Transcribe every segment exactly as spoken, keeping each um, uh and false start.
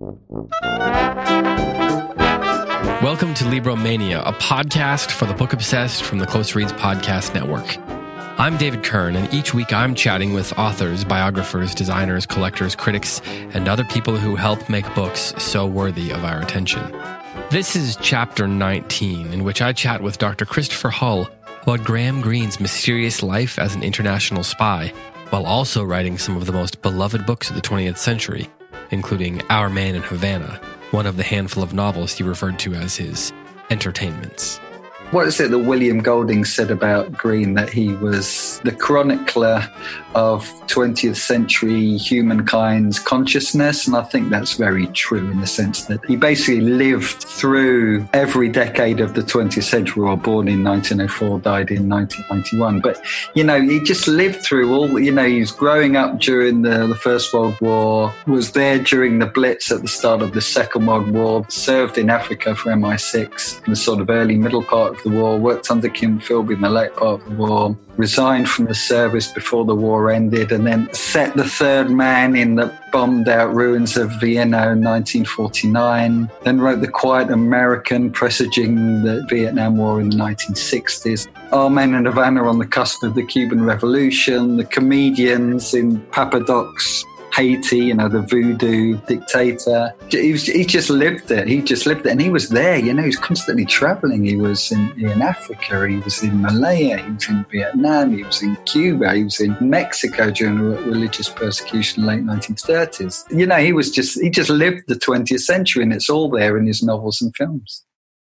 Welcome to Libromania, a podcast for the book obsessed from the Close Reads Podcast Network. I'm David Kern, and each week I'm chatting with authors, biographers, designers, collectors, critics, and other people who help make books so worthy of our attention. This is Chapter nineteen, in which I chat with Doctor Christopher Hull about Graham Greene's mysterious life as an international spy, while also writing some of the most beloved books of the twentieth century, including Our Man in Havana, one of the handful of novels he referred to as his entertainments. What is it that William Golding said about Greene, that he was the chronicler of twentieth century humankind's consciousness? And I think that's very true in the sense that he basically lived through every decade of the twentieth century, or born in nineteen oh four, died in nineteen ninety-one. But, you know, he just lived through all, you know, he was growing up during the, the First World War, was there during the Blitz at the start of the Second World War, served in Africa for M I six in the sort of early middle part of the war, worked under Kim Philby in the late part of the war, resigned from the service before the war ended, and then set the third man in the bombed-out ruins of Vienna in nineteen forty-nine, then wrote The Quiet American, presaging the Vietnam War in the nineteen sixties, Our Man in Havana on the cusp of the Cuban Revolution, The Comedians in Papa Doc's Haiti, you know, the voodoo dictator. He, was, he just lived it. He just lived it. And he was there, you know, he was constantly traveling. He was in, in Africa, he was in Malaya, he was in Vietnam, he was in Cuba, he was in Mexico during religious persecution in the late nineteen thirties. You know, he was just, he just lived the twentieth century, and it's all there in his novels and films.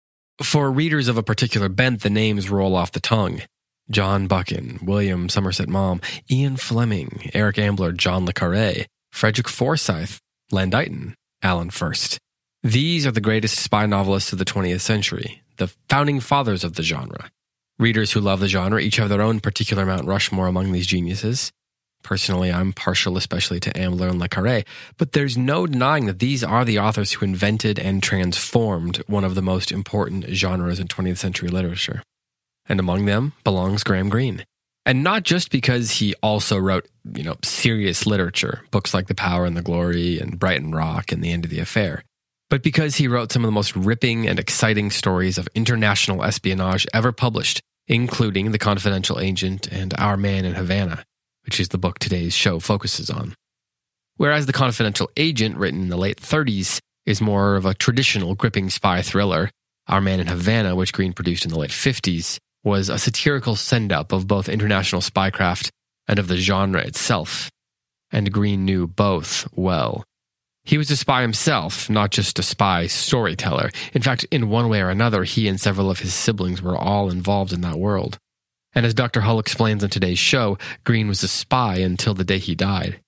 For readers of a particular bent, the names roll off the tongue. John Buchan, William Somerset Maugham, Ian Fleming, Eric Ambler, John le Carré, Frederick Forsyth, Len Deighton, Alan Furst. These are the greatest spy novelists of the twentieth century, the founding fathers of the genre. Readers who love the genre each have their own particular Mount Rushmore among these geniuses. Personally, I'm partial especially to Ambler and le Carré, but there's no denying that these are the authors who invented and transformed one of the most important genres in twentieth century literature. And among them belongs Graham Greene. And not just because he also wrote, you know, serious literature, books like The Power and the Glory and Brighton Rock and The End of the Affair, but because he wrote some of the most ripping and exciting stories of international espionage ever published, including The Confidential Agent and Our Man in Havana, which is the book today's show focuses on. Whereas The Confidential Agent, written in the late thirties, is more of a traditional gripping spy thriller, Our Man in Havana, which Greene produced in the late fifties, was a satirical send-up of both international spycraft and of the genre itself. And Greene knew both well. He was a spy himself, not just a spy storyteller. In fact, in one way or another, he and several of his siblings were all involved in that world. And as Doctor Hull explains on today's show, Greene was a spy until the day he died.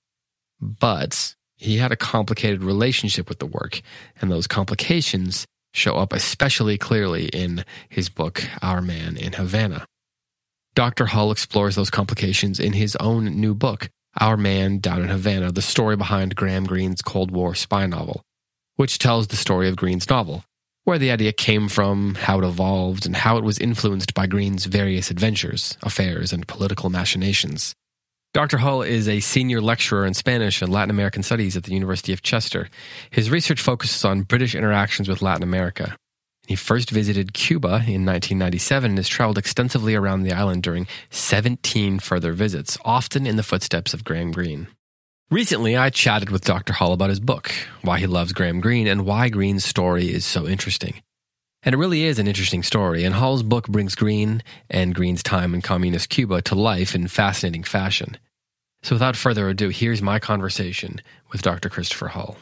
But he had a complicated relationship with the work, and those complications show up especially clearly in his book, Our Man in Havana. Doctor Hull explores those complications in his own new book, Our Man Down in Havana, the story behind Graham Greene's Cold War spy novel, which tells the story of Greene's novel, where the idea came from, how it evolved, and how it was influenced by Greene's various adventures, affairs, and political machinations. Doctor Hull is a senior lecturer in Spanish and Latin American Studies at the University of Chester. His research focuses on British interactions with Latin America. He first visited Cuba in nineteen ninety-seven and has traveled extensively around the island during seventeen further visits, often in the footsteps of Graham Greene. Recently, I chatted with Doctor Hull about his book, why he loves Graham Greene, and why Greene's story is so interesting. And it really is an interesting story, and Hull's book brings Greene and Greene's time in communist Cuba to life in fascinating fashion. So without further ado, here's my conversation with Doctor Christopher Hull.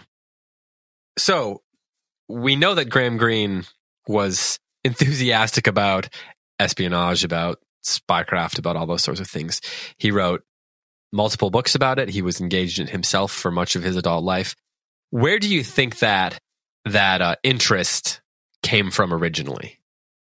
So, we know that Graham Greene was enthusiastic about espionage, about spycraft, about all those sorts of things. He wrote multiple books about it. He was engaged in it himself for much of his adult life. Where do you think that that uh, interest came from originally?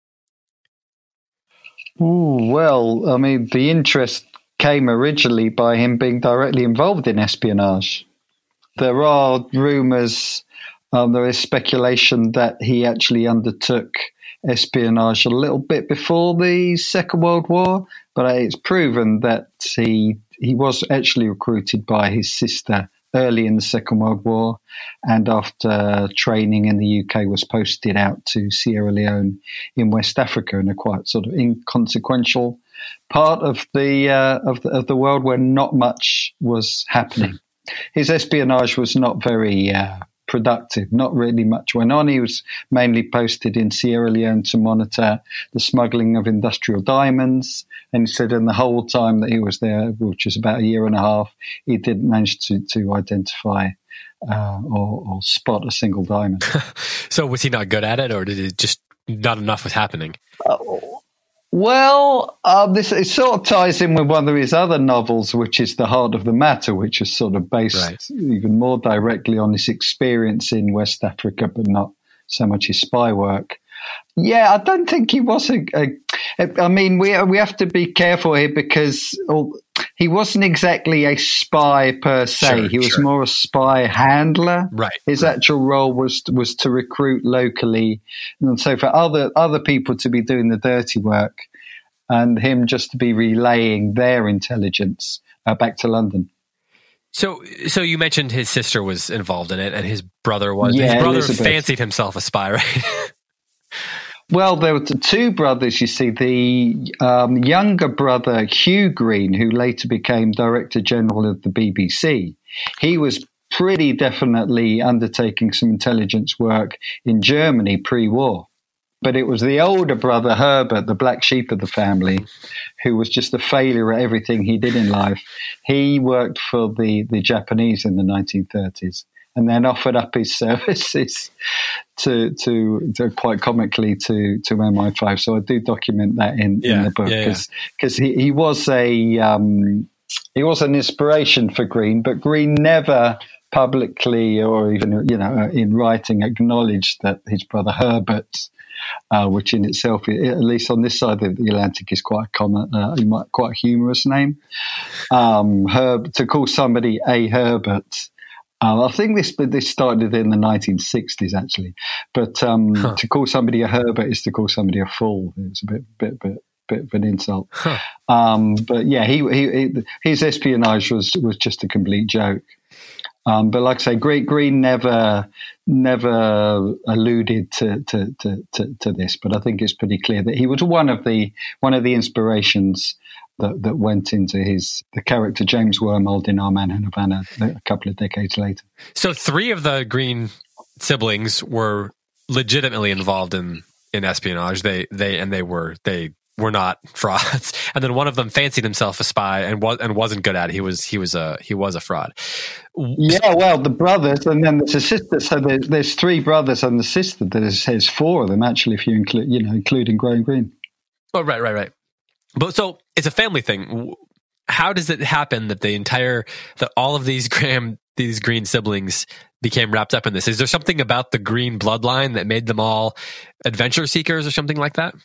Ooh, well, I mean, the interest came originally by him being directly involved in espionage. There are rumours, um, there is speculation that he actually undertook espionage a little bit before the Second World War, but it's proven that he he was actually recruited by his sister early in the Second World War, and after training in the U K was posted out to Sierra Leone in West Africa, in a quite sort of inconsequential part of the uh, of the, of the world where not much was happening. His espionage was not very uh, productive. Not really much went on. He was mainly posted in Sierra Leone to monitor the smuggling of industrial diamonds. And he said in the whole time that he was there, which was about a year and a half, he didn't manage to, to identify uh, or, or spot a single diamond. So was he not good at it, or did it just not enough was happening? Uh, Well, um, this it sort of ties in with one of his other novels, which is The Heart of the Matter, which is sort of based right. even more directly on his experience in West Africa, but not so much his spy work. Yeah, I don't think he was a. a I mean, we we have to be careful here because he wasn't exactly a spy per se. Sure, he was sure. more a spy handler. Right. His right. actual role was was to recruit locally, and so for other other people to be doing the dirty work, and him just to be relaying their intelligence uh, back to London. So, so you mentioned his sister was involved in it, and his brother was. Yeah, his brother Elizabeth. fancied himself a spy, right? Well, there were two brothers, you see. The um, younger brother, Hugh Green, who later became Director General of the B B C, he was pretty definitely undertaking some intelligence work in Germany pre-war. But it was the older brother, Herbert, the black sheep of the family, who was just a failure at everything he did in life. He worked for the, the Japanese in the nineteen thirties. And then offered up his services to, to, to quite comically to, to M I five. So I do document that in, yeah, in the book because yeah, yeah. he, he was a um, he was an inspiration for Green, but Green never publicly or even you know in writing acknowledged that his brother Herbert, uh, which in itself, at least on this side of the Atlantic, is quite a common, uh, quite a humorous name. Um, Herb to call somebody a Herbert. Uh, I think this this started in the nineteen sixties, actually. But um, huh. to call somebody a Herbert is to call somebody a fool. It's a bit, bit, bit, bit of an insult. Huh. Um, but yeah, he, he, he his espionage was was just a complete joke. Um, but like I say, Green, Green never never alluded to to, to to to this. But I think it's pretty clear that he was one of the one of the inspirations that, that went into his the character James Wormold in Our Man in Havana a couple of decades later. So three of the Green siblings were legitimately involved in, in espionage. They they and they were they were not frauds. And then one of them fancied himself a spy and was and wasn't good at it. He was he was a he was a fraud. Yeah, well, the brothers and then there's a sister. So there's, there's three brothers and the sister. There's, there's four of them actually, if you include you know including Graham Greene. Oh right right right. But so it's a family thing. How does it happen that the entire, that all of these Graham, these Green siblings became wrapped up in this? Is there something about the Green bloodline that made them all adventure seekers or something like that?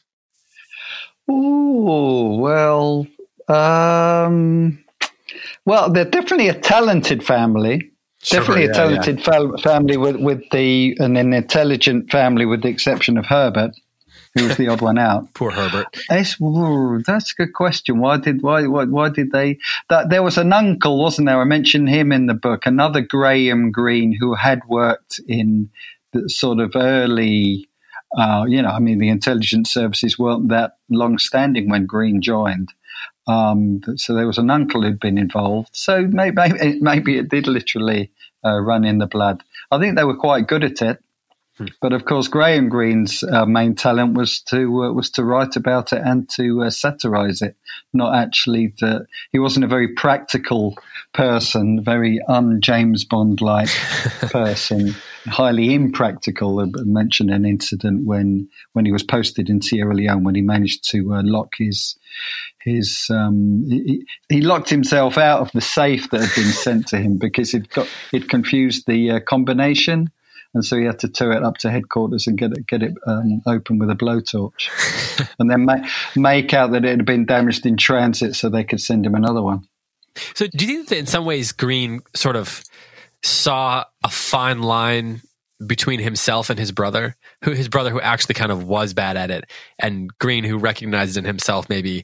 Oh, well, um, well, they're definitely a talented family. Sure, definitely yeah, a talented yeah. fa- family with, with the, and an intelligent family with the exception of Herbert, who was the odd one out. Poor Herbert. That's, that's a good question. Why did why why, why did they? That there was an uncle, wasn't there? I mentioned him in the book. Another Graham Greene who had worked in the sort of early, uh, you know, I mean, the intelligence services weren't that long-standing when Greene joined. Um, so there was an uncle who'd been involved. So maybe maybe it did literally uh, run in the blood. I think they were quite good at it. But of course, Graham Greene's uh, main talent was to uh, was to write about it and to uh, satirize it. Not actually, to, he wasn't a very practical person, very un-James Bond-like person, highly impractical. I mentioned an incident when when he was posted in Sierra Leone when he managed to uh, lock his his um, he, he locked himself out of the safe that had been sent to him because it got it confused the uh, combination. And so he had to tow it up to headquarters and get it get it um, open with a blowtorch, and then make make out that it had been damaged in transit, so they could send him another one. So, do you think that in some ways Greene sort of saw a fine line between himself and his brother, who his brother who actually kind of was bad at it, and Greene who recognized in himself maybe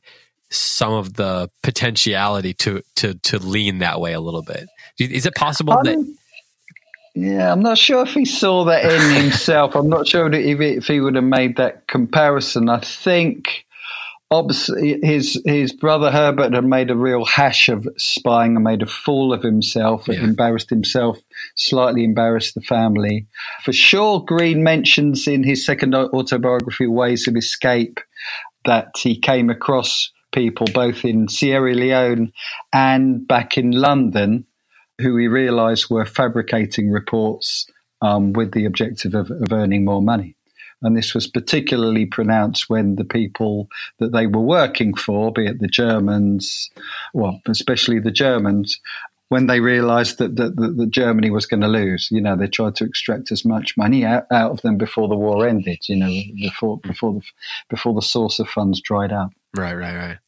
some of the potentiality to to to lean that way a little bit. Is it possible um, that? Yeah, I'm not sure if he saw that in himself. I'm not sure if, if he would have made that comparison. I think obviously his his brother Herbert had made a real hash of spying and made a fool of himself, yeah. embarrassed himself, slightly embarrassed the family. For sure, Green mentions in his second autobiography, Ways of Escape, that he came across people both in Sierra Leone and back in London who he realised were fabricating reports um, with the objective of, of earning more money. And this was particularly pronounced when the people that they were working for, be it the Germans, well, especially the Germans, when they realised that, that, that, that Germany was going to lose. You know, they tried to extract as much money out, out of them before the war ended, you know, before, before, the, before the source of funds dried up. Right, right, right.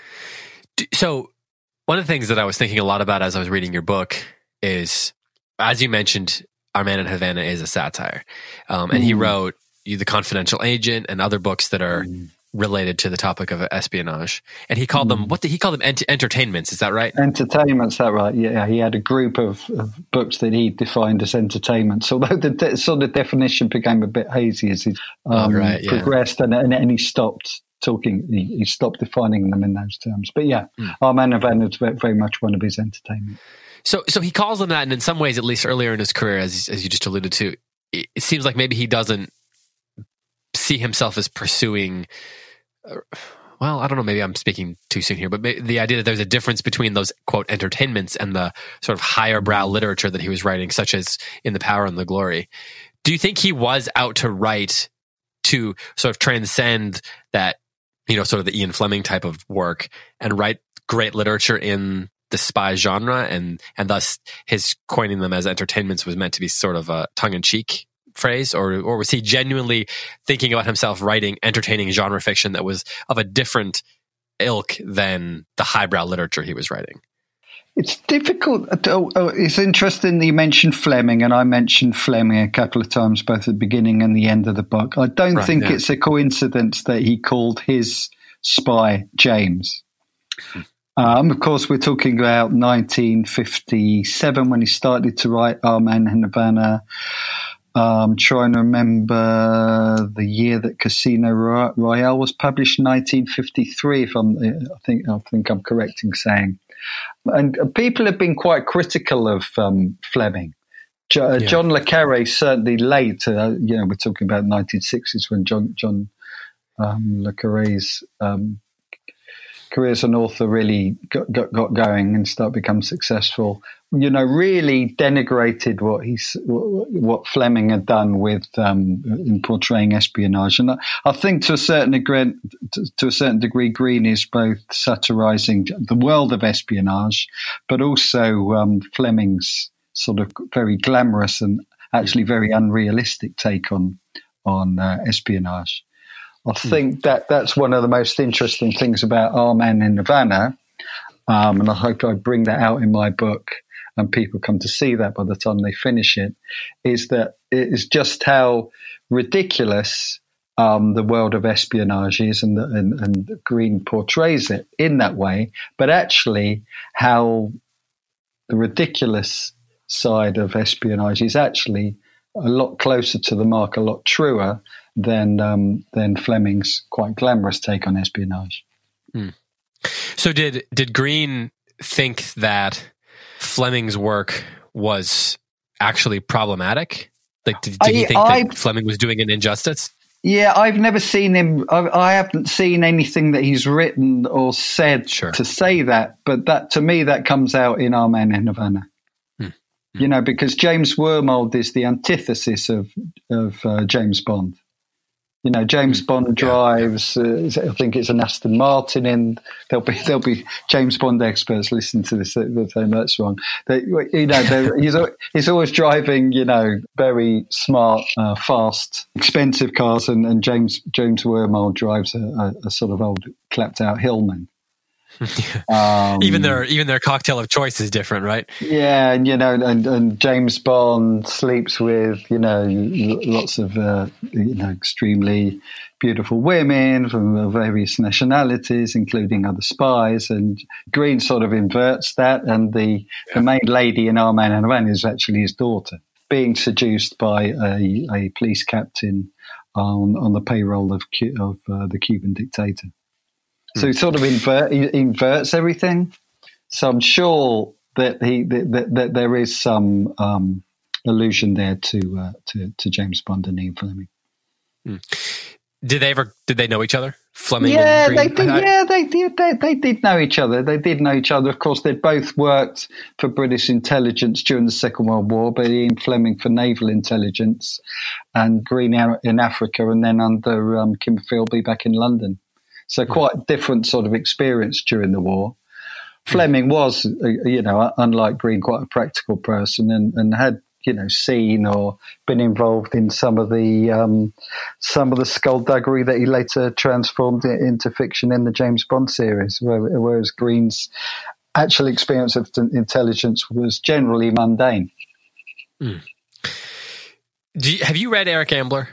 So one of the things that I was thinking a lot about as I was reading your book is, as you mentioned, Our Man in Havana is a satire. Um, and mm. he wrote The Confidential Agent and other books that are mm. related to the topic of espionage. And he called mm. them, what did he call them? Ent- entertainments, is that right? Entertainments, that right? Yeah, he had a group of, of books that he defined as entertainments, although the de- sort of definition became a bit hazy as he um, oh, right, yeah. progressed and, and, and he stopped talking, he, he stopped defining them in those terms. But yeah, mm. Our Man in Havana is very much one of his entertainment. So, so he calls them that, and in some ways, at least earlier in his career, as as you just alluded to, it, it seems like maybe he doesn't see himself as pursuing. Uh, well, I don't know. Maybe I'm speaking too soon here, but the idea that there's a difference between those quote entertainments and the sort of higher brow literature that he was writing, such as In the Power and the Glory. Do you think he was out to write to sort of transcend that, you know, sort of the Ian Fleming type of work and write great literature in the spy genre, and and thus his coining them as entertainments was meant to be sort of a tongue-in-cheek phrase, or or was he genuinely thinking about himself writing entertaining genre fiction that was of a different ilk than the highbrow literature he was writing? It's difficult. To, oh, it's interesting that you mentioned Fleming, and I mentioned Fleming a couple of times, both at the beginning and the end of the book. I don't right, think yeah. it's a coincidence that he called his spy James. Hmm. Um, of course, we're talking about nineteen fifty-seven when he started to write Our Man in Havana. Um, trying to remember the year that Casino Royale was published, nineteen fifty-three. If I'm, I think I think I'm correct in saying. And people have been quite critical of um, Fleming. Jo- yeah. John le Carré certainly late. Uh, you know, we're talking about nineteen sixties when John John um, le Carré's um, career as an author really got, got, got going and started to become successful. You know, really denigrated what he's what Fleming had done with um, in portraying espionage, and I, I think to a certain degree, to, to a certain degree, Green is both satirizing the world of espionage, but also um, Fleming's sort of very glamorous and actually very unrealistic take on on uh, espionage. I think that that's one of the most interesting things about Our Man in Havana, um, and I hope I bring that out in my book and people come to see that by the time they finish it, is that it is just how ridiculous um, the world of espionage is, and, and, and Green portrays it in that way, but actually how the ridiculous side of espionage is actually a lot closer to the mark, a lot truer than um, than Fleming's quite glamorous take on espionage. Hmm. So did did Green think that Fleming's work was actually problematic? Like, did, did I, he think I, that Fleming was doing an injustice? Yeah, I've never seen him. I, I haven't seen anything that he's written or said sure. to say that. But that, to me, that comes out in Our Man in Havana. Hmm. You know, because James Wormold is the antithesis of of uh, James Bond. You know, James Bond drives. Uh, I think it's an Aston Martin, and there'll be there'll be James Bond experts listening to this. They'll say that's wrong. They, you know, he's he's always driving. You know, very smart, uh, fast, expensive cars, and, and James James Wormold drives a, a, a sort of old clapped out Hillman. Um, even their even their cocktail of choice is different, right? Yeah, and you know, and, and James Bond sleeps with you know lots of uh, you know extremely beautiful women from various nationalities, including other spies. And Green sort of inverts that, and the yeah. the main lady in Our Man and Havana is actually his daughter, being seduced by a, a police captain on on the payroll of of uh, the Cuban dictator. So he sort of invert, he inverts everything. So I'm sure that he that, that, that there is some um, allusion there to, uh, to to James Bond and Ian Fleming. Hmm. Did they ever? Did they know each other? Fleming yeah, and Green? they did. I, I, yeah, they did. They, they did know each other. They did know each other. Of course, they'd both worked for British intelligence during the Second World War, but Ian Fleming for naval intelligence, and Green in Africa, and then under um, Kim Philby back in London. So quite different sort of experience during the war. Fleming was, you know, unlike Green, quite a practical person and, and had, you know, seen or been involved in some of the um, some of the skullduggery that he later transformed into fiction in the James Bond series, whereas Green's actual experience of intelligence was generally mundane. Mm. Do you, have you read Eric Ambler?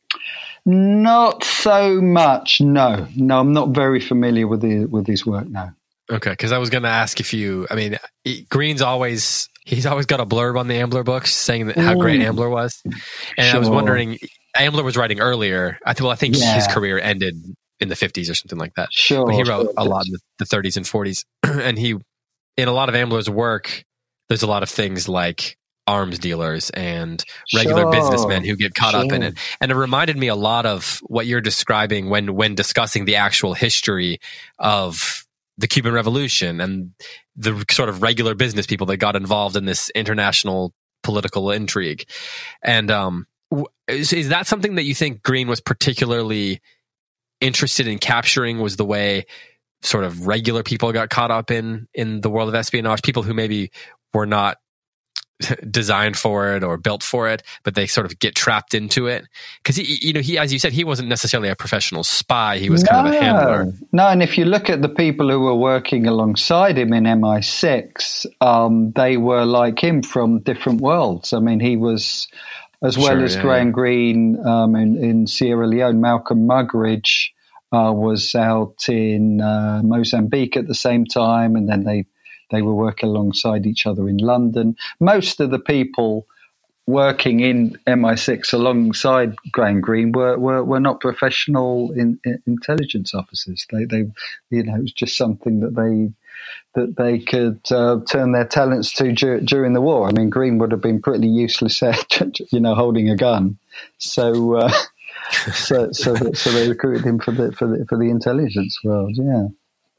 Not so much, no. No, I'm not very familiar with the, with his work now. Okay, because I was going to ask if you, I mean, Green's always, he's always got a blurb on the Ambler books saying that how mm. great Ambler was. And sure. I was wondering, Ambler was writing earlier. I, th- well, I think yeah. his career ended in the fifties or something like that. Sure. But he wrote sure. a lot in the, the thirties and forties. And he, in a lot of Ambler's work, there's a lot of things like arms dealers and regular sure. businessmen who get caught sure. up in it. And it reminded me a lot of what you're describing when, when discussing the actual history of the Cuban Revolution and the sort of regular business people that got involved in this international political intrigue. And um, is, is that something that you think Green was particularly interested in capturing, was the way sort of regular people got caught up in, in the world of espionage, people who maybe were not designed for it or built for it, but they sort of get trapped into it? Because he, you know, he, as you said, he wasn't necessarily a professional spy. He was no, kind of a handler. No, and if you look at the people who were working alongside him in M I six, um, they were like him from different worlds. I mean, he was, as well sure, as yeah, Graham yeah. Greene um, in, in Sierra Leone, Malcolm Muggeridge uh, was out in uh, Mozambique at the same time, and then they They were working alongside each other in London. Most of the people working in M I six alongside Graham Greene were, were, were not professional in, in intelligence officers. They, they, you know, it was just something that they that they could uh, turn their talents to dur- during the war. I mean, Greene would have been pretty useless at, you know, holding a gun. So, uh, so, so, so they recruited him for the for the for the intelligence world. Yeah.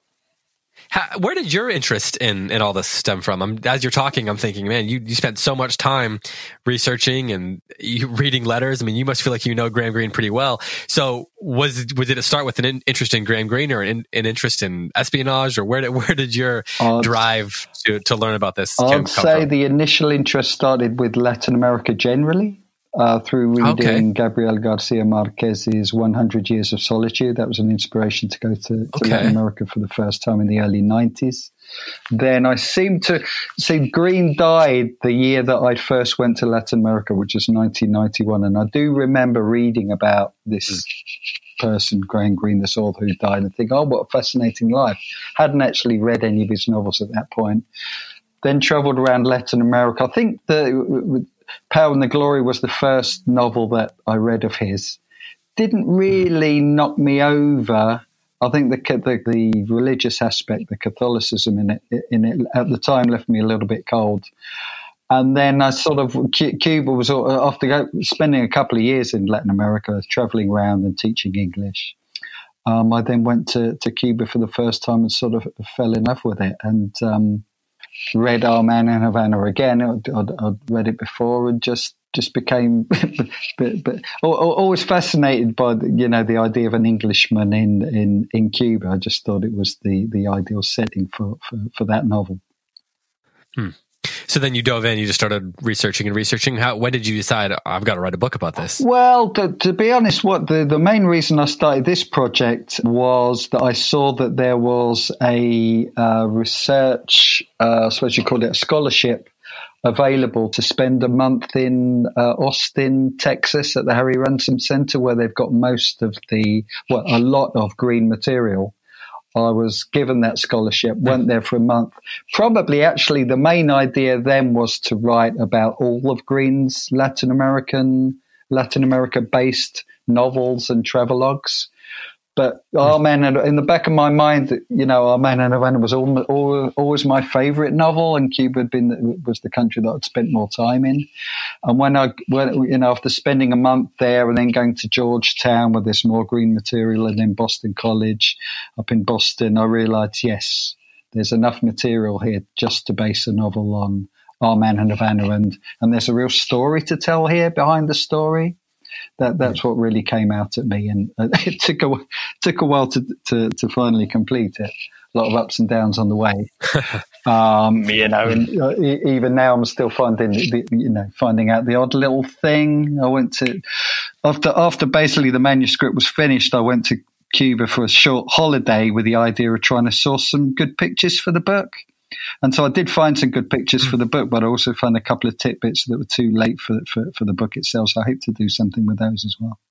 How, where did your interest in, in all this stem from? I'm, as you're talking, I'm thinking, man, you, you spent so much time researching and you reading letters. I mean, you must feel like you know Graham Greene pretty well. So was, was did it start with an in, interest in Graham Greene or an, an interest in espionage, or where did, where did your I'd, drive to, to learn about this I'd come say from? The initial interest started with Latin America generally. Uh, through reading okay. Gabriel Garcia Marquez's one hundred Years of Solitude. That was an inspiration to go to, to okay. Latin America for the first time in the early nineties. Then I seem to see Green died the year that I first went to Latin America, which was nineteen ninety-one. And I do remember reading about this mm. person, Graham Greene, this author who died, and think, oh, what a fascinating life. Hadn't actually read any of his novels at that point. Then traveled around Latin America. I think the Power and the Glory was the first novel that I read of his. Didn't really knock me over. I think the the, the religious aspect, the Catholicism in it, in it at the time left me a little bit cold. And then I sort of, Cuba was, after spending a couple of years in Latin America, traveling around and teaching English. Um, I then went to, to Cuba for the first time and sort of fell in love with it. And um, read Our Man in Havana again. I'd, I'd, I'd read it before and just, just became but, but, always fascinated by the, you know, the idea of an Englishman in, in, in Cuba. I just thought it was the, the ideal setting for, for, for that novel. Hmm. So then you dove in, you just started researching and researching. How, when did you decide, I've got to write a book about this? Well, to, to be honest, what the, the main reason I started this project was that I saw that there was a uh, research, uh, I suppose you call it a scholarship, available to spend a month in uh, Austin, Texas at the Harry Ransom Center, where they've got most of the, well, a lot of green material. I was given that scholarship, went there for a month. Probably actually the main idea then was to write about all of Green's Latin American, Latin America based novels and travelogues. But Our Man, in the back of my mind, you know, Our Man and Havana was always, always my favorite novel, and Cuba had been, was the country that I'd spent more time in. And when I, when, you know, after spending a month there and then going to Georgetown where there's more green material, and then Boston College up in Boston, I realized, yes, there's enough material here just to base a novel on Our Man and Havana. And, and there's a real story to tell here behind the story. That that's what really came out at me, and it took a took a while to to, to finally complete it. A lot of ups and downs on the way, um, you know. And even now, I'm still finding the, you know finding out the odd little thing. I went to after after basically the manuscript was finished. I went to Cuba for a short holiday with the idea of trying to source some good pictures for the book. And so I did find some good pictures for the book, but I also found a couple of tidbits that were too late for, for, for the book itself. So I hope to do something with those as well.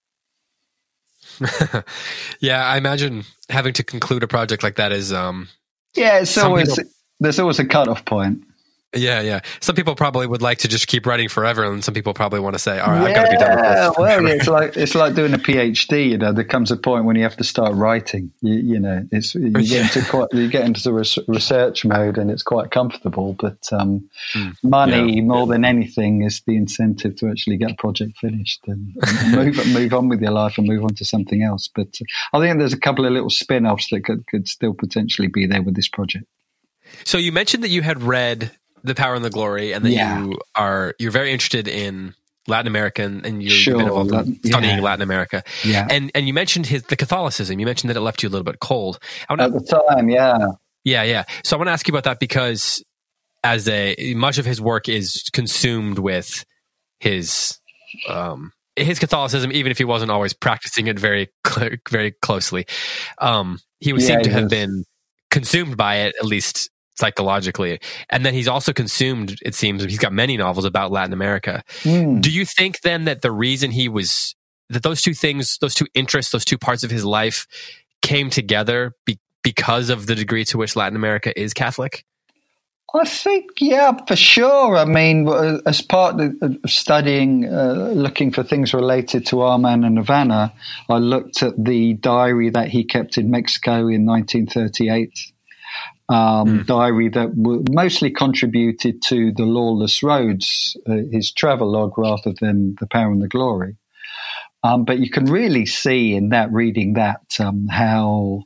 Yeah, I imagine having to conclude a project like that is... Um, yeah, it's always, people, there's always a cutoff point. Yeah, yeah. Some people probably would like to just keep writing forever, and some people probably want to say, all right, yeah, I've got to be done with this. Well, yeah, it's like it's like doing a PhD, you know, there comes a point when you have to start writing. You, you know, it's you get yeah. into quite you get into the res- research mode, and it's quite comfortable, but um, mm, money yeah, more yeah. than anything is the incentive to actually get a project finished and, and move move on with your life and move on to something else. But uh, I think there's a couple of little spin-offs that could, could still potentially be there with this project. So you mentioned that you had read The Power and the Glory, and that yeah. you are you're very interested in Latin America, and you're sure. been involved in studying yeah. Latin America. Yeah. And and you mentioned his the Catholicism. You mentioned that it left you a little bit cold. I wanna, At the time, yeah. Yeah, yeah. So I want to ask you about that, because as a much of his work is consumed with his um his Catholicism, even if he wasn't always practicing it very very closely. Um he would yeah, seem to he have was. been consumed by it, at least psychologically. And then he's also consumed, it seems, he's got many novels about Latin America. Mm. Do you think then that the reason he was, that those two things, those two interests, those two parts of his life came together be, because of the degree to which Latin America is Catholic? I think, yeah, for sure. I mean, as part of studying, uh, looking for things related to Our Man and Havana, I looked at the diary that he kept in Mexico in nineteen thirty-eight. Um, mm. Diary that w- mostly contributed to The Lawless Roads, uh, his travelogue, rather than The Power and the Glory. Um, but you can really see in that, reading that, um, how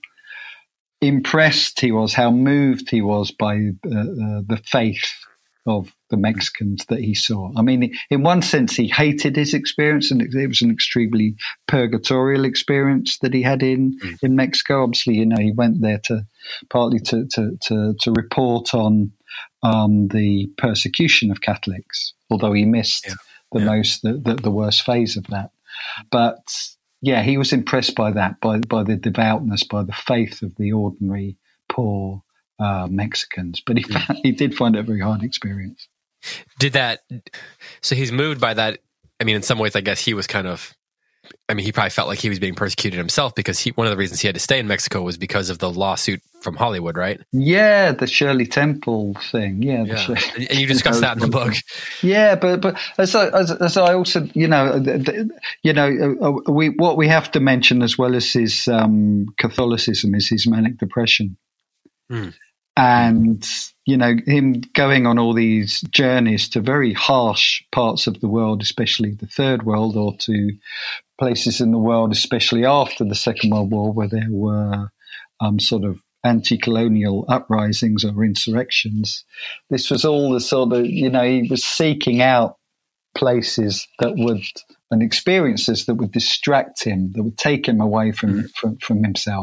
impressed he was, how moved he was by uh, uh, the faith of the Mexicans that he saw. I mean, in one sense, he hated his experience, and it was an extremely purgatorial experience that he had in, mm. in Mexico. Obviously, you know, he went there to partly to to to, to report on um, the persecution of Catholics, although he missed yeah. the yeah. most the, the, the worst phase of that. But yeah, he was impressed by that, by by the devoutness, by the faith of the ordinary poor Uh, Mexicans, but he found, he did find it a very hard experience. Did that? So he's moved by that. I mean, in some ways, I guess he was kind of. I mean, he probably felt like he was being persecuted himself, because he one of the reasons he had to stay in Mexico was because of the lawsuit from Hollywood, right? Yeah, the Shirley Temple thing. Yeah, the yeah. Shirley, and you discussed that in the book. Yeah, but but as I, as, as I also, you know, you know, we what we have to mention as well as his um, Catholicism is his manic depression. Mm. And, you know, him going on all these journeys to very harsh parts of the world, especially the Third World, or to places in the world, especially after the Second World War, where there were um, sort of anti-colonial uprisings or insurrections. This was all the sort of, you know, he was seeking out places that would, and experiences that would distract him, that would take him away from, from, from himself.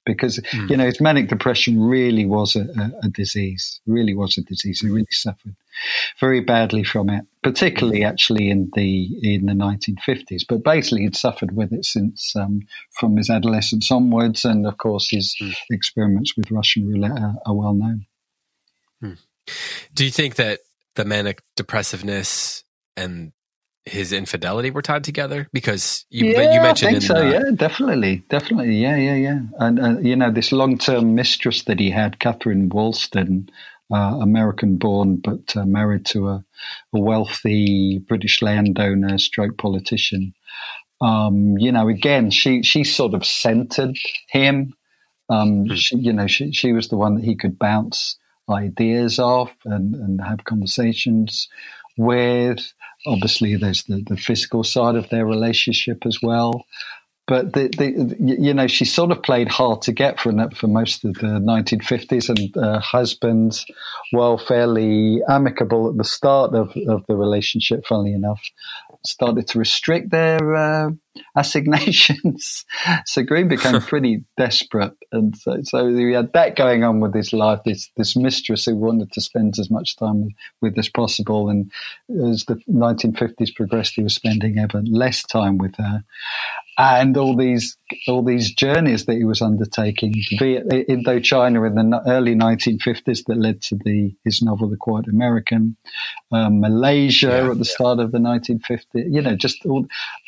because, Mm. you know, his manic depression really was a, a, a disease, really was a disease. He really suffered very badly from it, particularly Mm. actually in the in the nineteen fifties. But basically, he'd suffered with it since um, from his adolescence onwards, and of course, his Mm. experiments with Russian roulette are, are well known. Mm. Do you think that the manic depressiveness and his infidelity were tied together? Because you, yeah, you mentioned I think in so. the, Yeah, definitely, definitely. Yeah, yeah, yeah. And uh, you know, this long-term mistress that he had, Catherine Walston, uh, American-born but uh, married to a, a wealthy British landowner, stroke politician. Um, you know, again, she she sort of centered him. Um, Hmm. she, you know, she she was the one that he could bounce ideas off and, and have conversations with. Obviously, there's the, the physical side of their relationship as well. But, the, the, you know, she sort of played hard to get for, for most of the nineteen fifties, and uh, husbands, while fairly amicable at the start of, of the relationship, funnily enough, started to restrict their uh, assignations. So Green became pretty desperate. And so, so he had that going on with his life, this, this mistress who wanted to spend as much time with, with as possible. And as the nineteen fifties progressed, he was spending ever less time with her. And all these all these journeys that he was undertaking, Indochina in the early nineteen fifties that led to the his novel The Quiet American, um, Malaysia Yeah, at the yeah. start of the nineteen fifties, you know, just all,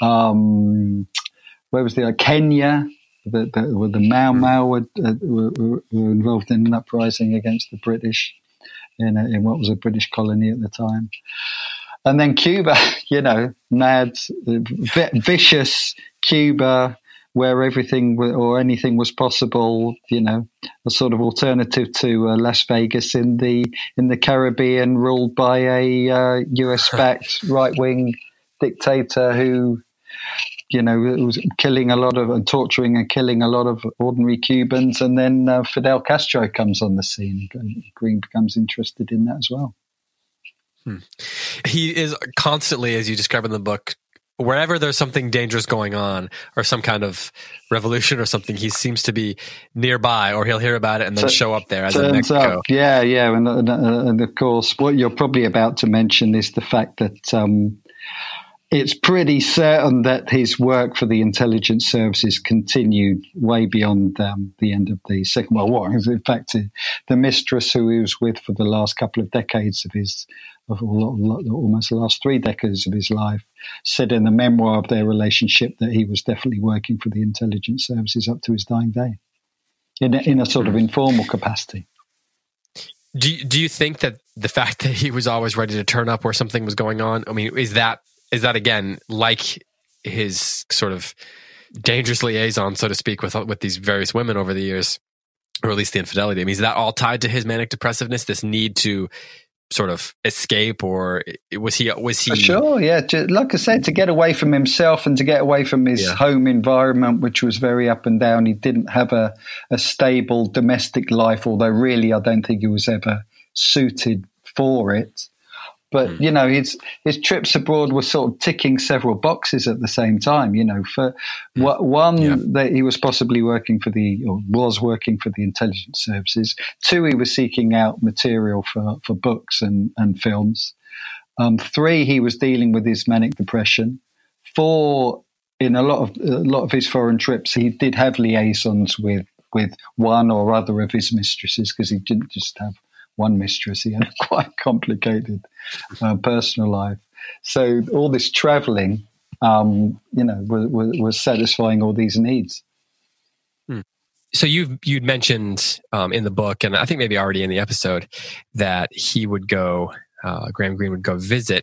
um, where was the, uh, Kenya, the, the, where the Mau Mau were, uh, were, were involved in an uprising against the British in, a, in what was a British colony at the time. And then Cuba, you know, mad, vicious Cuba, where everything or anything was possible. You know, a sort of alternative to uh, Las Vegas in the in the Caribbean, ruled by a uh, U S-backed right-wing dictator who, you know, was killing a lot of and torturing and killing a lot of ordinary Cubans. And then uh, Fidel Castro comes on the scene. Green becomes interested in that as well. Hmm. He is constantly, as you describe in the book, wherever there's something dangerous going on or some kind of revolution or something, he seems to be nearby, or he'll hear about it and then so, show up there as in turns Mexico. Up. Yeah, yeah. And, and, and of course, what you're probably about to mention is the fact that um, it's pretty certain that his work for the intelligence services continued way beyond um, the end of the Second World War. In fact, the mistress who he was with for the last couple of decades of his of almost the last three decades of his life, said in the memoir of their relationship that he was definitely working for the intelligence services up to his dying day, in a, in a sort of informal capacity. Do you, do you think that the fact that he was always ready to turn up where something was going on, I mean, is that is that again like his sort of dangerous liaison, so to speak, with with these various women over the years, or at least the infidelity? I mean, is that all tied to his manic depressiveness? This need to sort of escape, or was he was he sure yeah to, like I said, to get away from himself and to get away from his yeah. home environment, which was very up and down. He didn't have a, a stable domestic life, although really I don't think he was ever suited for it. But mm. you know, his his trips abroad were sort of ticking several boxes at the same time. You know, for mm. what, one, yeah. that he was possibly working for the or was working for the intelligence services. Two, he was seeking out material for, for books and and films. Um, three, he was dealing with his manic depression. Four, in a lot of a lot of his foreign trips, he did have liaisons with with one or other of his mistresses, because he didn't just have one mistress. He had a quite complicated uh, personal life. So all this traveling, um, you know, was, was, was satisfying all these needs. Hmm. So you've, you'd mentioned um, in the book, and I think maybe already in the episode, that he would go, uh, Graham Greene would go visit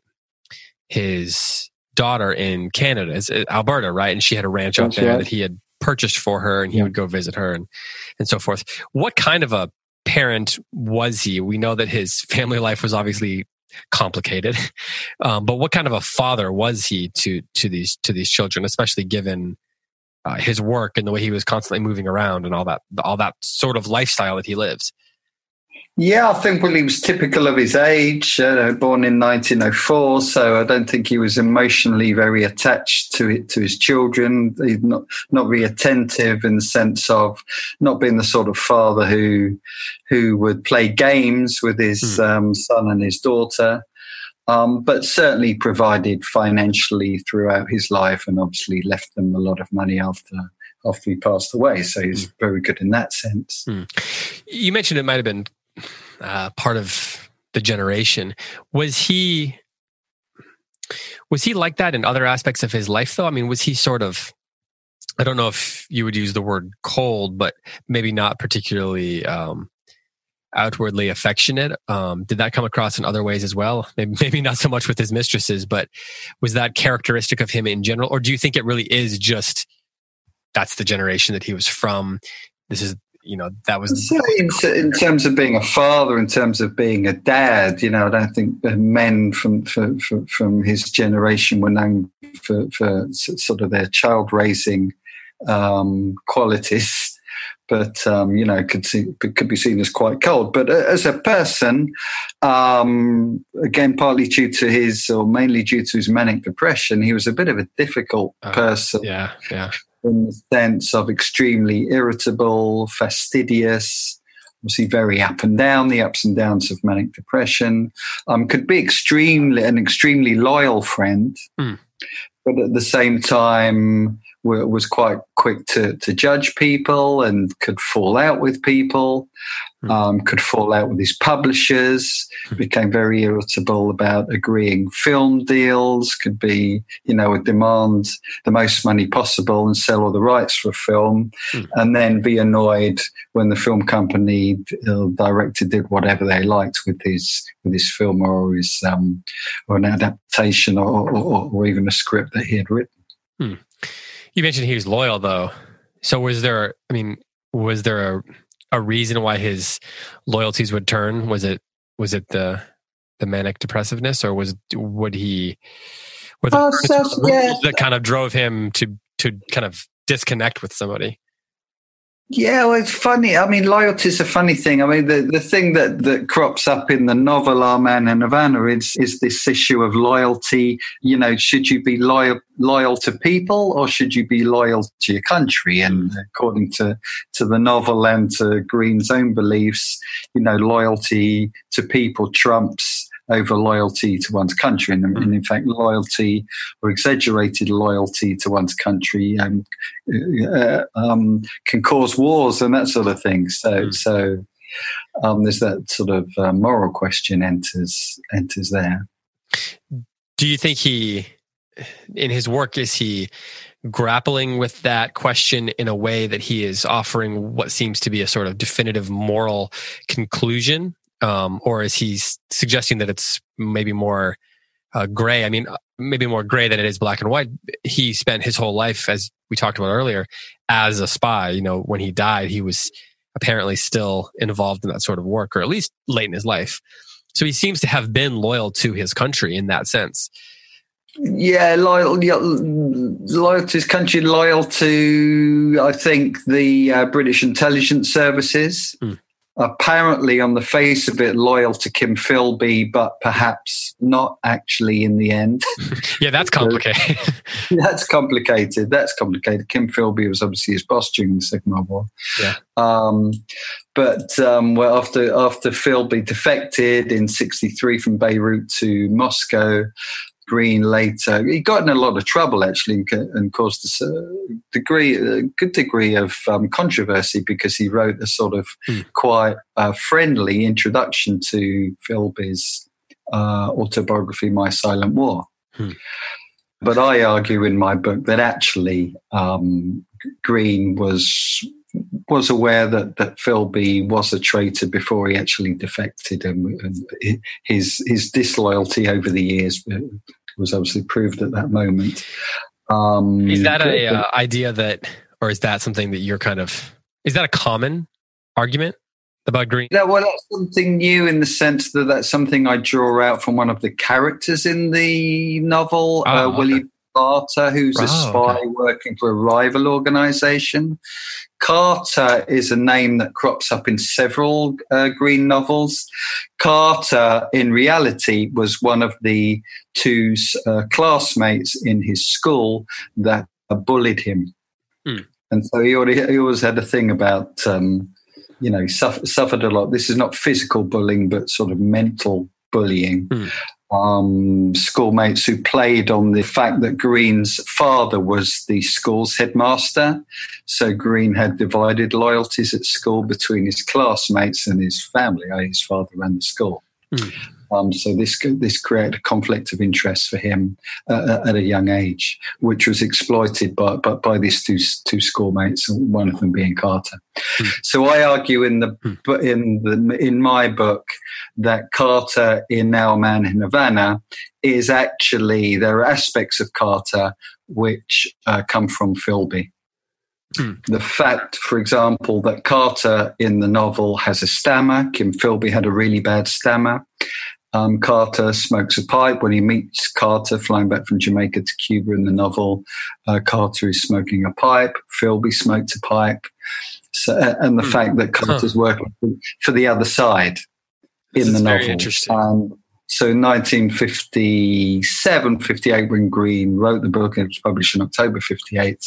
his daughter in Canada, Alberta, right? And she had a ranch That's out there right. that he had purchased for her, and he yeah. would go visit her and, and so forth. What kind of a parent was he? We know that his family life was obviously complicated, um, but what kind of a father was he to to these to these children, especially given uh, his work and the way he was constantly moving around and all that all that sort of lifestyle that he lives? Yeah, I think well, he was typical of his age, uh, born in nineteen oh four, so I don't think he was emotionally very attached to it, to his children. He's not, not very attentive in the sense of not being the sort of father who who would play games with his mm. um, son and his daughter, um, but certainly provided financially throughout his life and obviously left them a lot of money after after he passed away. So he's mm. very good in that sense. Mm. You mentioned it might have been Uh, part of the generation. Was he was he like that in other aspects of his life, though? I mean, was he sort of, I don't know if you would use the word cold, but maybe not particularly um, outwardly affectionate? Um, did that come across in other ways as well? Maybe, maybe not so much with his mistresses, but was that characteristic of him in general? Or do you think it really is just, that's the generation that he was from? This is You know, that was so in, in terms of being a father, in terms of being a dad. You know, I don't think men from for, for, from his generation were known for, for sort of their child raising um, qualities, but um, you know, could see could be seen as quite cold. But as a person, um, again, partly due to his, or mainly due to his manic depression, he was a bit of a difficult uh, person. Yeah, yeah. In the sense of extremely irritable, fastidious, obviously very up and down, the ups and downs of manic depression. Um, could be extremely an extremely loyal friend, mm. but at the same time was quite quick to, to judge people and could fall out with people, mm. um, could fall out with his publishers, mm. became very irritable about agreeing film deals, could be, you know, would demand the most money possible and sell all the rights for a film, mm. and then be annoyed when the film company uh, director did whatever they liked with his with his film or his um, or an adaptation or, or, or even a script that he had written. Hmm. You mentioned he was loyal, though. So was there, I mean, was there a, a reason why his loyalties would turn? Was it was it the the manic depressiveness, or was would he? Were the oh, so, yeah. that kind of drove him to to kind of disconnect with somebody? Yeah, well, it's funny. I mean, loyalty is a funny thing. I mean, the, the thing that, that crops up in the novel Our Man and Havana is, is this issue of loyalty. You know, should you be loyal loyal to people or should you be loyal to your country? And according to, to the novel and to Green's own beliefs, you know, loyalty to people trumps over loyalty to one's country. And, and in fact, loyalty or exaggerated loyalty to one's country um, uh, um, can cause wars and that sort of thing. So, mm. so um, there's that sort of uh, moral question enters enters there. Do you think he, in his work, is he grappling with that question in a way that he is offering what seems to be a sort of definitive moral conclusion? Um, or is he suggesting that it's maybe more uh, gray? I mean, maybe more gray than it is black and white. He spent his whole life, as we talked about earlier, as a spy. You know, when he died, he was apparently still involved in that sort of work, or at least late in his life. So he seems to have been loyal to his country in that sense. Yeah, loyal, loyal to his country, loyal to, I think, the uh, British intelligence services. Mm. Apparently, on the face of it, loyal to Kim Philby, but perhaps not actually in the end. Yeah, that's complicated. that's complicated. That's complicated. Kim Philby was obviously his boss during the Second World War. Yeah. Um, but um, well, after after Philby defected in sixty-three from Beirut to Moscow, Green later, he got in a lot of trouble actually, and caused a degree, a good degree of um, controversy because he wrote a sort of mm. quite uh, friendly introduction to Philby's uh, autobiography, My Silent War. Mm. But I argue in my book that actually um, Green was was aware that, that Philby was a traitor before he actually defected, and, and his his disloyalty over the years was obviously proved at that moment. Um, is that a uh, idea that, or is that something that you're kind of, is that a common argument about Green? Yeah, well, that's something new in the sense that that's something I draw out from one of the characters in the novel, oh, uh, okay. William Carter, who's Oh, a spy okay. working for a rival organization. Carter is a name that crops up in several uh, Green novels. Carter, in reality, was one of the two uh, classmates in his school that bullied him. Hmm. And so he, already, he always had a thing about, um, you know, he suffered, suffered a lot. This is not physical bullying, but sort of mental bullying. Hmm. Um, schoolmates who played on the fact that Green's father was the school's headmaster. So Green had divided loyalties at school between his classmates and his family. His father ran the school. Hmm. Um, so this this created a conflict of interest for him uh, at a young age, which was exploited by by, by these two two schoolmates, one of them being Carter. Hmm. So I argue in the Hmm. in the in my book that Carter in Now a Man in Havana is actually, there are aspects of Carter which uh, come from Philby. Hmm. The fact, for example, that Carter in the novel has a stammer. Kim Philby had a really bad stammer. Um, Carter smokes a pipe. When he meets Carter flying back from Jamaica to Cuba in the novel, uh, Carter is smoking a pipe. Philby smoked a pipe. So, uh, and the Hmm. fact that Carter's Huh. working for, for the other side This in is the very novel. interesting. Um, so in nineteen fifty-seven, fifty-eight, when Green wrote the book, it was published in October fifty-eight.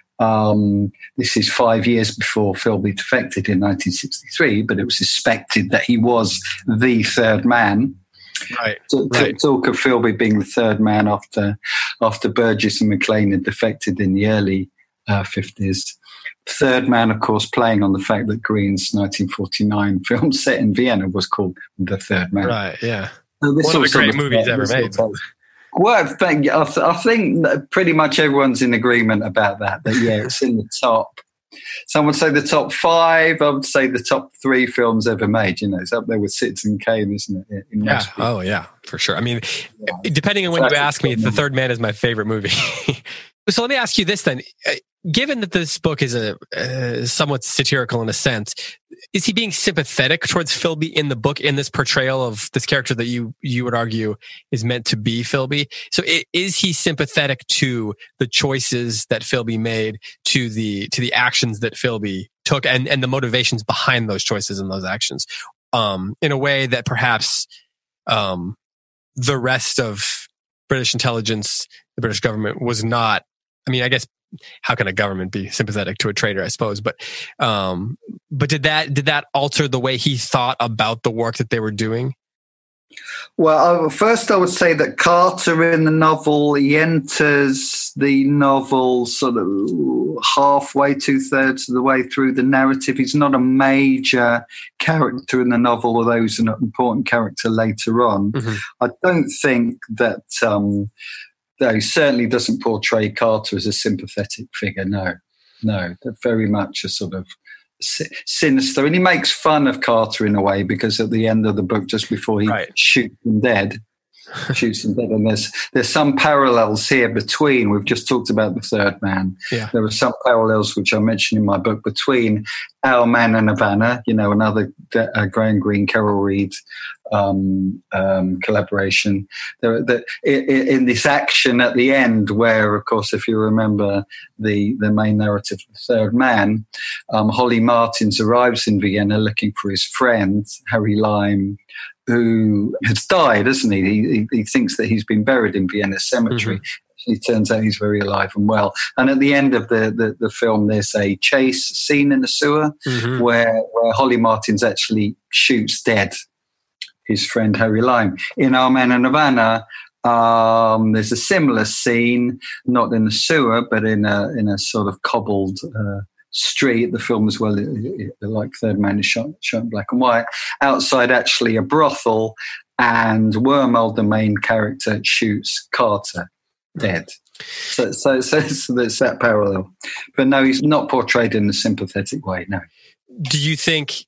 Um, this is five years before Philby defected in nineteen sixty-three, but it was suspected that he was the third man. Right. To, to Right. talk of Philby being the third man after after Burgess and McLean had defected in the early uh, fifties. Third man, of course, playing on the fact that Green's nineteen forty-nine film set in Vienna was called The Third Man. Right. Yeah. So this One of the all sort great movies ever this all made. tells- Well, I think, I th- I think that pretty much everyone's in agreement about that, that, yeah, it's in the top. Some would say the top five. I would say the top three films ever made. You know, it's up there with Citizen Kane, isn't it? In Yeah. most people. Oh, yeah, for sure. I mean, Yeah. depending on when Exactly. you ask me, The Third Man is my favorite movie. So let me ask you this then. Uh, Given that this book is a uh, somewhat satirical in a sense, is he being sympathetic towards Philby in the book, in this portrayal of this character that you you would argue is meant to be Philby? So i- is he sympathetic to the choices that Philby made, to the to the actions that Philby took, and and the motivations behind those choices and those actions, um, in a way that perhaps um, the rest of British intelligence, the British government, was not? I mean, I guess, how can a government be sympathetic to a traitor, I suppose, but um, but did that did that alter the way he thought about the work that they were doing? Well, I, first I would say that Carter in the novel, he enters the novel sort of halfway, two-thirds of the way through the narrative. He's not a major character in the novel, although he's an important character later on. Mm-hmm. I don't think that... Um, Though he certainly doesn't portray Carter as a sympathetic figure. No, no, they're very much a sort of si- sinister. And he makes fun of Carter in a way, because at the end of the book, just before he Right. shoots him dead, shoots him dead. And there's there's some parallels here between. We've just talked about The Third Man. Yeah. There are some parallels which I mentioned in my book between Our Man and Havana. You know, another uh, Graham Greene, Carol Reed um, um, collaboration. There, the, in, in this action at the end, where, of course, if you remember the the main narrative, The Third Man, um, Holly Martins arrives in Vienna looking for his friend Harry Lime, who has died, hasn't he? He, he thinks that he's been buried in Vienna Cemetery. Mm-hmm. It turns out he's very alive and well. And at the end of the, the, the film, there's a chase scene in the sewer mm-hmm. where, where Holly Martins actually shoots dead his friend Harry Lime. In Our Man in Havana, um, there's a similar scene, not in the sewer, but in a, in a sort of cobbled uh, street. The film as well, it, it, like Third Man, is shot, shot in black and white. Outside, actually, a brothel, and Wormald, the main character, shoots Carter dead. So, so, so, so there's that parallel. But no, he's not portrayed in a sympathetic way. No. Do you think?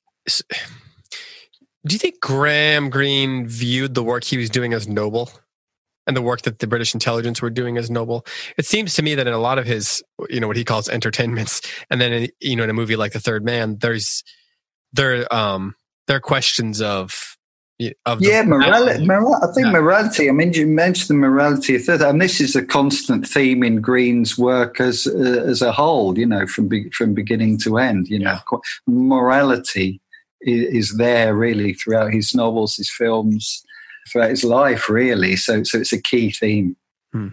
Do you think Graham Greene viewed the work he was doing as noble, and the work that the British intelligence were doing as noble? It seems to me that in a lot of his, you know, what he calls entertainments, and then in, you know, in a movie like The Third Man, there's there um there are questions of of the, yeah, morality. Moral, I think yeah. morality. I mean, you mentioned the morality of that, and this is a constant theme in Green's work as uh, as a whole. You know, from be, from beginning to end. You know, yeah. morality is, is there really throughout his novels, his films, throughout his life. Really, so so it's a key theme. Hmm.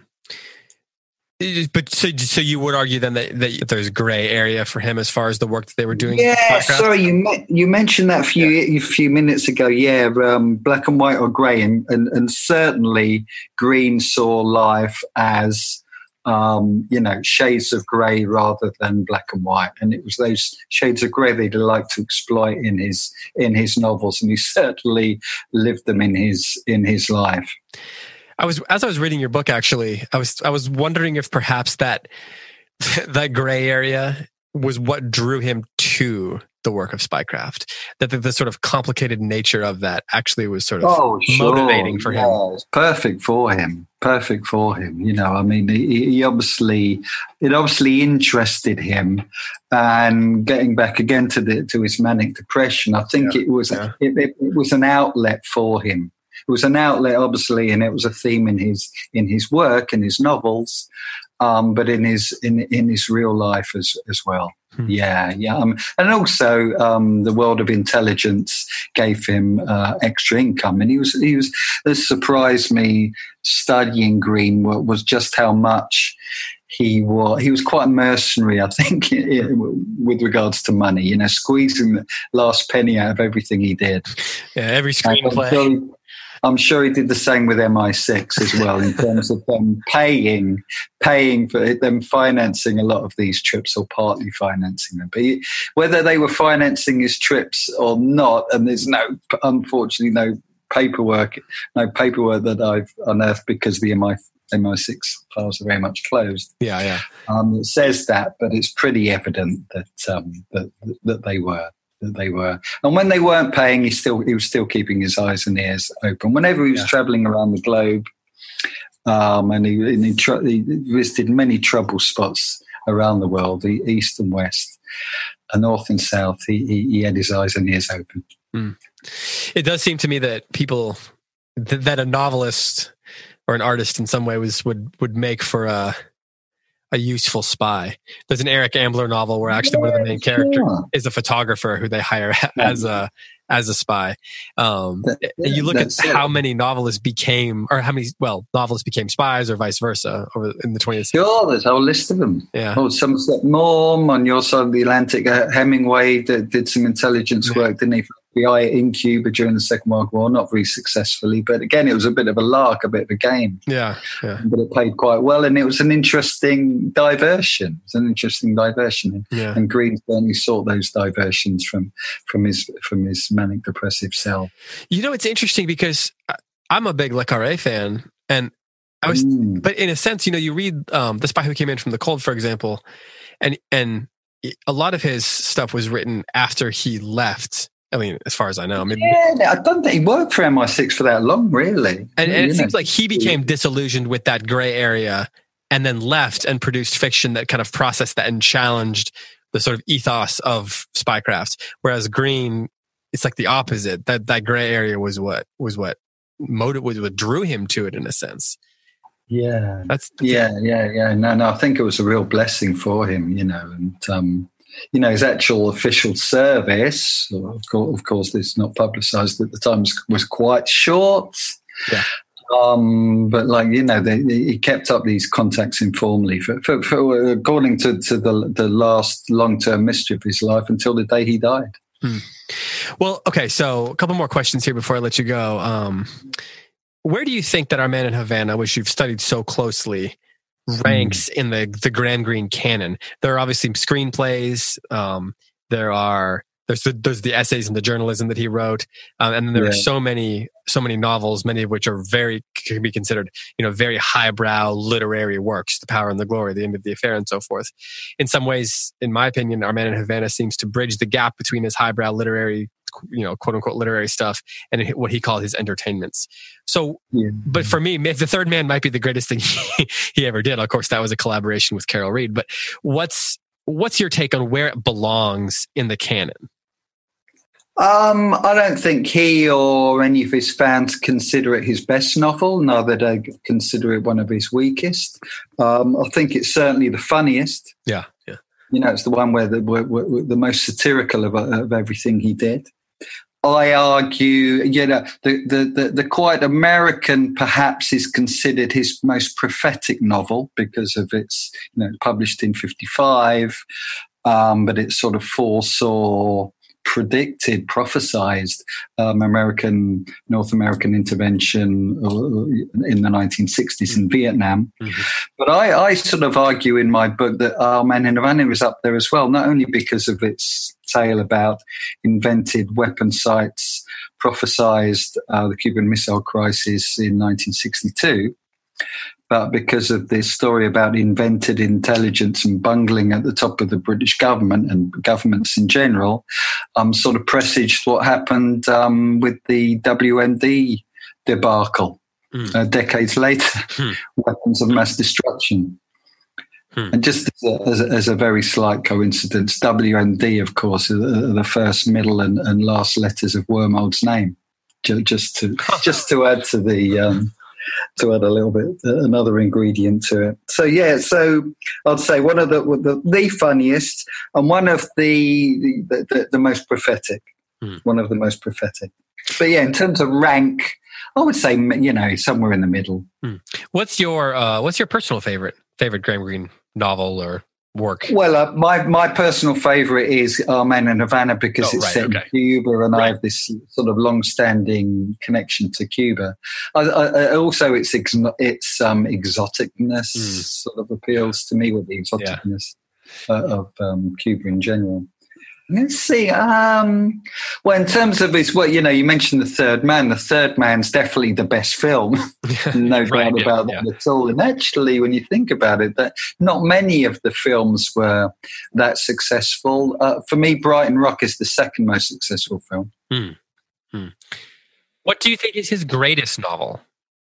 But so, so you would argue then that, that there's gray area for him as far as the work that they were doing? Yeah, sorry, you me- you mentioned that a few yeah. a few minutes ago. Yeah, um, black and white or grey, and, and, and certainly Green saw life as um, you know shades of grey rather than black and white, and it was those shades of grey that he liked to exploit in his in his novels, and he certainly lived them in his in his life. I was as I was reading your book. Actually, I was I was wondering if perhaps that that gray area was what drew him to the work of Spycraft. That the, the sort of complicated nature of that actually was sort of oh, sure. motivating for him. Yeah, it's perfect for him. Perfect for him. You know, I mean, he, he obviously it obviously interested him. And getting back again to the to his manic depression, I think yeah. it was yeah. it, it, it was an outlet for him. It was an outlet, obviously, and it was a theme in his in his work and his novels, um, but in his in in his real life as as well. Hmm. Yeah, yeah, um, and also um, the world of intelligence gave him uh, extra income, and he was he was. This surprised me studying Green was just how much he was. He was quite mercenary, I think, with regards to money. You know, squeezing the last penny out of everything he did. Yeah, every screenplay. I'm sure he did the same with M I six as well, in terms of them paying, paying for it, them financing a lot of these trips or partly financing them. But he, whether they were financing his trips or not, and there's no, unfortunately, no paperwork, no paperwork that I've unearthed because the M I M I six files are very much closed. Yeah, yeah. Um, it says that, but it's pretty evident that um, that that they were. That they were, and when they weren't paying, he still he was still keeping his eyes and ears open. Whenever he was yeah. traveling around the globe, um, and he, and he, tr- he visited many trouble spots around the world, the east and west, and north and south. He, he, he had his eyes and ears open. Mm. It does seem to me that people th- that a novelist or an artist in some way was would would make for a. a useful spy. There's an Eric Ambler novel where actually yeah, one of the main characters sure. is a photographer who they hire as a as a spy. Um, that, yeah, you look at it. how many novelists became, or how many well novelists became spies, or vice versa, over in the twentieth century. Sure, there's a whole list of them. Yeah. Oh, Somerset Maugham on your side of the Atlantic. Uh, Hemingway did, did some intelligence yeah. work, didn't he? The F B I in Cuba during the Second World War, not very successfully, but again, it was a bit of a lark, a bit of a game. Yeah, yeah. But it played quite well, and it was an interesting diversion. It's an interesting diversion, yeah. and Green certainly sought those diversions from from his from his manic depressive self. You know, it's interesting because I'm a big Le Carré fan, and I was, mm. but in a sense, you know, you read um, The Spy Who Came In from the Cold, for example, and and a lot of his stuff was written after he left. I mean, as far as I know, I mean, yeah, I don't think he worked for M I six for that long, really. And, yeah, and it know. seems like he became disillusioned with that gray area, and then left and produced fiction that kind of processed that and challenged the sort of ethos of Spycraft. Whereas Green, it's like the opposite. That that gray area was what was what motive was what drew him to it in a sense. Yeah, that's, that's yeah, it. yeah, yeah. No, no, I think it was a real blessing for him, you know, and. um You know, his actual official service, of course, of course this is not publicised at the time, was quite short. Yeah. Um, but, like, you know, they, they, he kept up these contacts informally, for, for, for, according to, to the, the last long-term mystery of his life, until the day he died. Hmm. Well, okay, so a couple more questions here before I let you go. Um, where do you think that Our Man in Havana, which you've studied so closely, ranks in the the Graham Greene canon? There are obviously screenplays. Um, there are there's the there's the essays and the journalism that he wrote, um, and then there yeah. are so many so many novels, many of which are very can be considered you know very highbrow literary works. The Power and the Glory, The End of the Affair, and so forth. In some ways, in my opinion, Our Man in Havana seems to bridge the gap between his highbrow literary, you know, quote unquote literary stuff and what he called his entertainments. So, yeah. but for me, The Third Man might be the greatest thing he, he ever did. Of course, that was a collaboration with Carol Reed. But what's what's your take on where it belongs in the canon? Um, I don't think he or any of his fans consider it his best novel. Neither they consider it one of his weakest. Um, I think it's certainly the funniest. Yeah, yeah. You know, it's the one where the where, where, the most satirical of, of everything he did. I argue, you know, the, the, the, the Quiet American perhaps is considered his most prophetic novel because of its, you know, published in fifty-five, um, but it sort of foresaw, predicted, prophesized um, American, North American intervention in the nineteen sixties in Vietnam. Mm-hmm. But I, I sort of argue in my book that Our Man in Havana is up there as well, not only because of its tale about invented weapon sites, prophesized uh, the Cuban Missile Crisis in nineteen sixty-two, but because of this story about invented intelligence and bungling at the top of the British government and governments in general, um, sort of presaged what happened um, with the W M D debacle mm. uh, decades later, mm. weapons of mass destruction. Mm. And just as a, as, a, as a very slight coincidence, W M D, of course, are the, the first, middle, and, and last letters of Wormhold's name. Just to just to add to the. Um, to add a little bit, uh, another ingredient to it. So, yeah, so I'd say one of the the, the funniest and one of the the, the, the most prophetic, mm. one of the most prophetic. But, yeah, in terms of rank, I would say, you know, somewhere in the middle. Mm. What's your uh, what's your personal favorite, favorite Graham Greene novel or work? Well, uh, my my personal favourite is Our Man in Havana because oh, it's right, set okay. in Cuba, and right. I have this sort of long-standing connection to Cuba. I, I, also, its ex, its um, exoticness mm. sort of appeals to me with the exoticness yeah. uh, of um, Cuba in general. Let's see. Um, well, in terms of his, well, you know, you mentioned The Third Man. The Third Man's definitely the best film, no right, doubt yeah, about yeah. that at all. And actually, when you think about it, that not many of the films were that successful. Uh, for me, Brighton Rock is the second most successful film. Hmm. Hmm. What do you think is his greatest novel?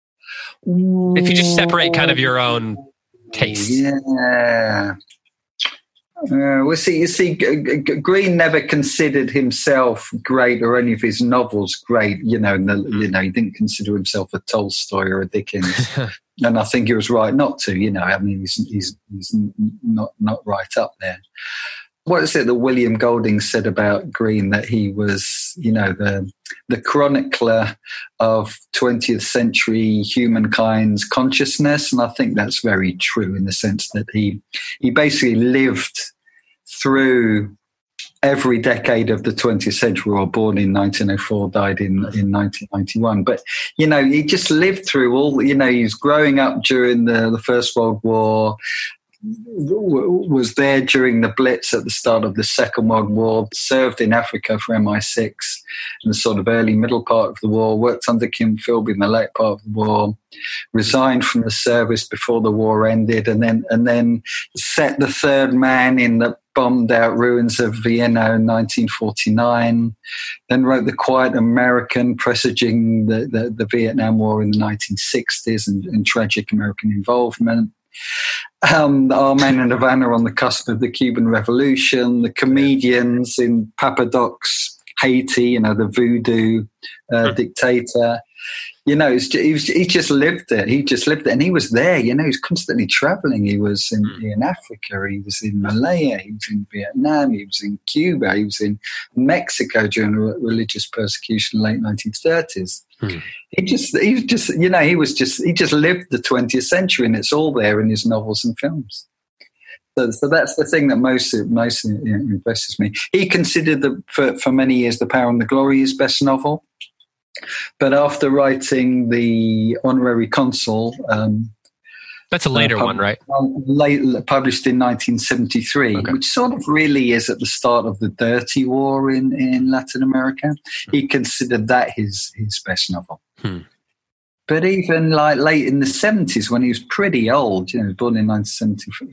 Ooh, if you just separate kind of your own taste. Yeah. Uh, well, see, you see, G- G- Greene never considered himself great or any of his novels great. You know, the, you know, he didn't consider himself a Tolstoy or a Dickens, and I think he was right not to. You know, I mean, he's he's, he's not not right up there. What is it that William Golding said about Greene? That he was, you know, the the chronicler of twentieth century humankind's consciousness, and I think that's very true in the sense that he he basically lived through every decade of the twentieth century. Or born in nineteen oh four, died in in nineteen ninety-one. But you know, he just lived through all. You know, he was growing up during the, the First World War. Was there during the Blitz at the start of the Second World War, served in Africa for M I six in the sort of early middle part of the war, worked under Kim Philby in the late part of the war, resigned from the service before the war ended, and then and then set The Third Man in the bombed out ruins of Vienna in nineteen forty-nine, then wrote The Quiet American, presaging the, the, the Vietnam War in the nineteen sixties and, and tragic American involvement. Um, Our Man in Havana on the cusp of the Cuban Revolution, the comedians in Papa Doc's Haiti, you know, the voodoo uh, dictator. You know, it's, he, was, he just lived it. He just lived it. And he was there, you know, he was constantly traveling. He was in, mm. in Africa, he was in Malaya, he was in Vietnam, he was in Cuba, he was in Mexico during the religious persecution in the late nineteen thirties. Mm. He just, he was just, you know, he was just, he just lived the twentieth century, and it's all there in his novels and films. So, so that's the thing that most most you know, impresses me. He considered the, for, for many years, The Power and the Glory his best novel. But after writing The Honorary Consul, um, that's a later uh, pub- one, right? Late, published in nineteen seventy-three, okay. Which sort of really is at the start of the Dirty War in, in Latin America. Hmm. He considered that his his best novel. Hmm. But even like late in the seventies, when he was pretty old, you know, born in nineteen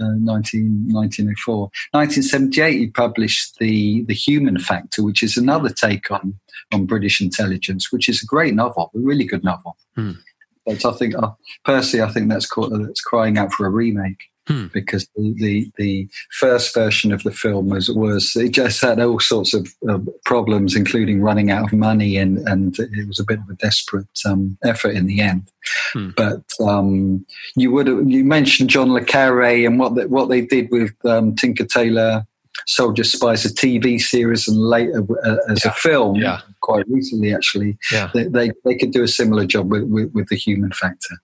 oh four, nineteen seventy-eight, he published the the Human Factor, which is another take on on British intelligence, which is a great novel, a really good novel. Hmm. But I think, uh, personally, I think that's called, that's crying out for a remake. Hmm. Because the, the the first version of the film was was it just had all sorts of uh, problems, including running out of money, and and it was a bit of a desperate um, effort in the end. Hmm. But um, you would have, you mentioned John le Carré and what the, what they did with um, Tinker Tailor Soldier Spies, a T V series, and later uh, as yeah. a film, yeah. quite recently actually. Yeah. They, they they could do a similar job with with, with the human factor.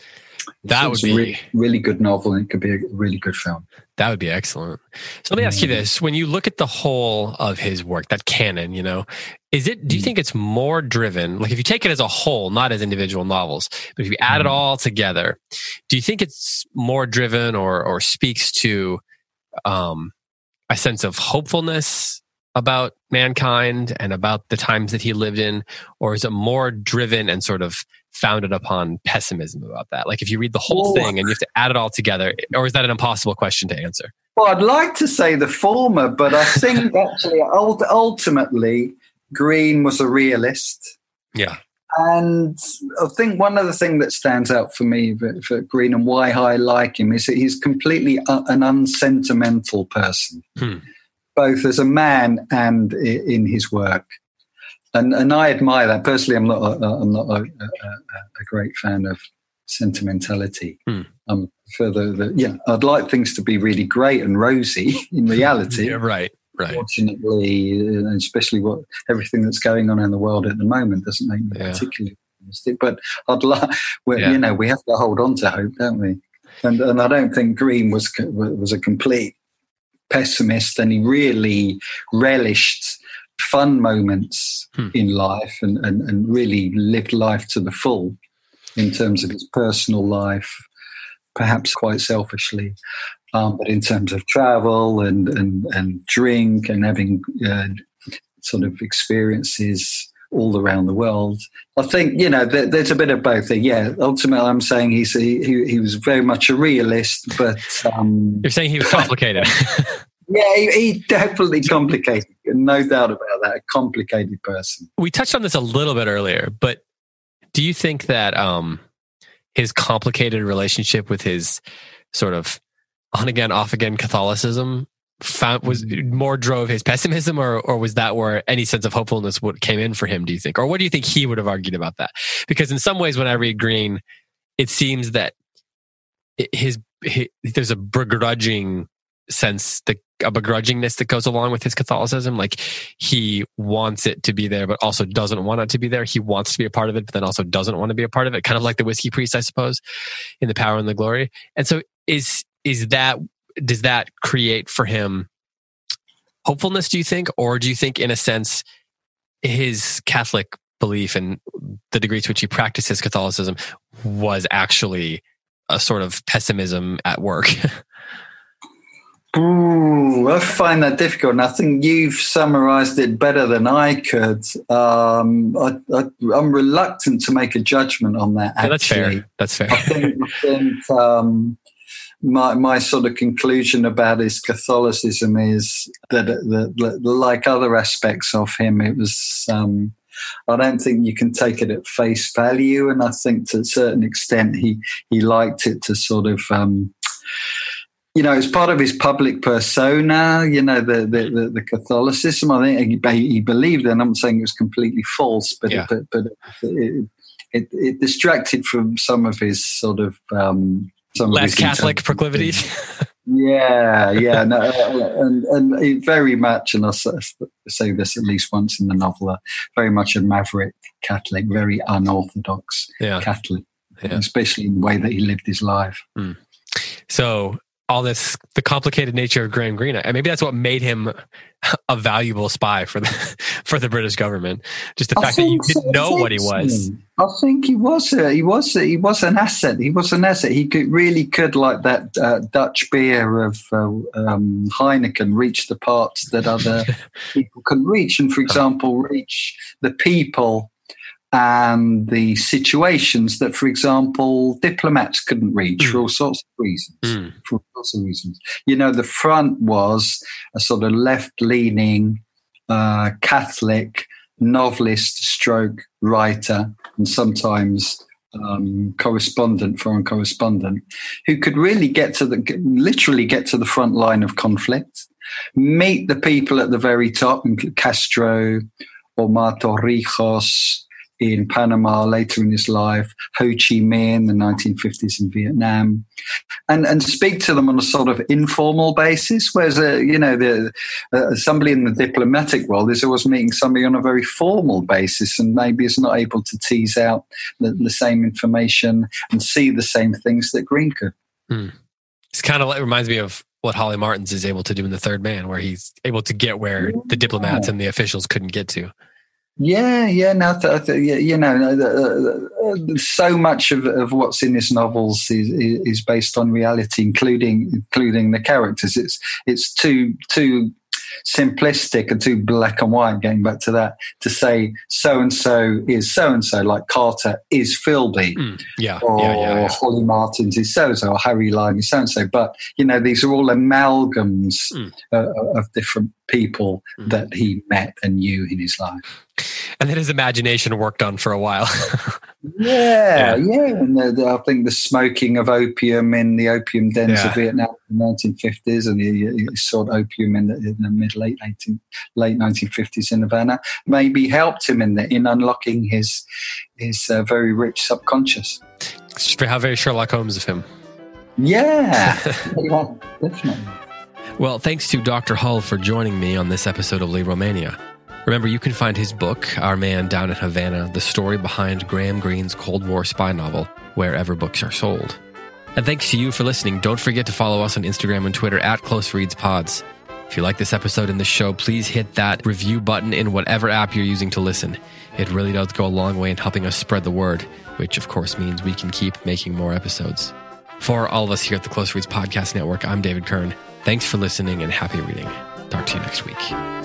That it's would be a really, really good novel, and it could be a really good film. That would be excellent. So let me ask you this: when you look at the whole of his work, that canon, you know, is it? Do you think it's more driven? Like, if you take it as a whole, not as individual novels, but if you add it all together, do you think it's more driven or or speaks to um, a sense of hopefulness about mankind and about the times that he lived in, or is it more driven and sort of founded upon pessimism about that? Like, if you read the whole oh. thing and you have to add it all together, or is that an impossible question to answer? Well, I'd like to say the former, but I think actually ultimately Green was a realist. Yeah. And I think one other thing that stands out for me for, for Green and why I like him is that he's completely uh, an unsentimental person, hmm. both as a man and in his work. And and I admire that. Personally, I'm not a, I'm not a, a, a great fan of sentimentality. Hmm. Um, for the, the yeah, I'd like things to be really great and rosy in reality. Yeah, right, right. Fortunately, and especially what everything that's going on in the world at the moment doesn't make me yeah. particularly optimistic. But I'd like, well, yeah. you know, we have to hold on to hope, don't we? And and I don't think Green was was a complete pessimist, and he really relished fun moments hmm. in life and, and, and really lived life to the full in terms of his personal life, perhaps quite selfishly, um, but in terms of travel and, and, and drink and having uh, sort of experiences all around the world. I think, you know, there, there's a bit of both. Yeah, ultimately I'm saying he's, he, he was very much a realist, but... Um, You're saying he was complicated. Yeah, he, he definitely complicated. No doubt about that. A complicated person. We touched on this a little bit earlier, but do you think that um, his complicated relationship with his sort of on again, off again Catholicism found, was more drove his pessimism, or or was that where any sense of hopefulness would came in for him? Do you think, or what do you think he would have argued about that? Because in some ways, when I read Green, it seems that his, his there's a begrudging sense, the a begrudgingness that goes along with his Catholicism. Like, he wants it to be there, but also doesn't want it to be there. He wants to be a part of it, but then also doesn't want to be a part of it. Kind of like the whiskey priest, I suppose, in The Power and the Glory. And so is, is that, does that create for him hopefulness, do you think? Or do you think, in a sense, his Catholic belief and the degree to which he practiced his Catholicism was actually a sort of pessimism at work? Ooh, I find that difficult, and I think you've summarised it better than I could. Um, I, I, I'm reluctant to make a judgment on that. Yeah, that's fair. That's fair. I think, I think um, my my sort of conclusion about his Catholicism is that, that, that like other aspects of him, it was. Um, I don't think you can take it at face value, and I think to a certain extent he he liked it to sort of. Um, You know, it's part of his public persona, you know, the the, the, the Catholicism. I think he, he believed, and I'm not saying it was completely false, but yeah. but, but it, it, it distracted from some of his sort of... Um, some Less of his Catholic proclivities? Yeah, yeah. No, and, and it very much, and I'll say this at least once in the novel, very much a maverick Catholic, very unorthodox yeah. Catholic, yeah. especially in the way that he lived his life. Mm. So... all this, the complicated nature of Graham Greene, and maybe that's what made him a valuable spy for the for the British government. Just the I fact that you didn't so. know what he was. I think he was. A, he was. A, he was an asset. He was an asset. He could really could, like that uh, Dutch beer of uh, um, Heineken, reach the parts that other people couldn't reach, and for example, reach the people and the situations that, for example, diplomats couldn't reach mm. for all sorts of reasons. Mm. For all sorts of reasons, you know, the front was a sort of left-leaning uh, Catholic novelist, stroke writer, and sometimes um, correspondent, foreign correspondent, who could really get to the, literally get to the front line of conflict, meet the people at the very top, Castro, Omar Torrijos in Panama later in his life, Ho Chi Minh in the nineteen fifties in Vietnam, and and speak to them on a sort of informal basis. Whereas, uh, you know, the, uh, somebody in the diplomatic world is always meeting somebody on a very formal basis, and maybe is not able to tease out the, the same information and see the same things that Greene could. Hmm. It's kind of, it reminds me of what Holly Martins is able to do in The Third Man, where he's able to get where yeah. the diplomats and the officials couldn't get to. Yeah, yeah, no, th- th- you know, uh, uh, so much of, of what's in his novels is, is based on reality, including including the characters. It's it's too too simplistic and too black and white. Getting back to that, to say so and so is so and so, like Carter is Philby, mm, yeah, or yeah, yeah, yeah. Holly Martins is so and so, or Harry Lime is so and so. But you know, these are all amalgams mm. uh, of different people mm. that he met and knew in his life. And then his imagination worked on for a while. yeah, yeah. yeah. And the, the, I think the smoking of opium in the opium dens yeah. of Vietnam in the nineteen fifties, and he, he sought opium in the, in the mid late eighteen, late nineteen fifties in Havana, maybe helped him in the, in unlocking his his uh, very rich subconscious. How very Sherlock Holmes of him. Yeah, yeah, definitely. Well, thanks to Doctor Hull for joining me on this episode of Libromania. Remember, you can find his book, Our Man Down in Havana, the story behind Graham Greene's Cold War spy novel, wherever books are sold. And thanks to you for listening. Don't forget to follow us on Instagram and Twitter at Close Reads Pods. If you like this episode and this show, please hit that review button in whatever app you're using to listen. It really does go a long way in helping us spread the word, which of course means we can keep making more episodes. For all of us here at the Close Reads Podcast Network, I'm David Kern. Thanks for listening and happy reading. Talk to you next week.